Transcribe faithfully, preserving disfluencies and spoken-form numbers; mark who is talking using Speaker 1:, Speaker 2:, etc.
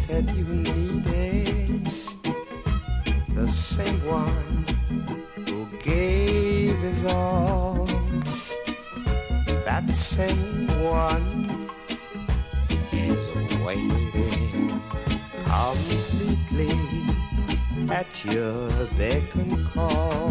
Speaker 1: said you needed the same one who gave his all. That same one is waiting completely at your beck and call.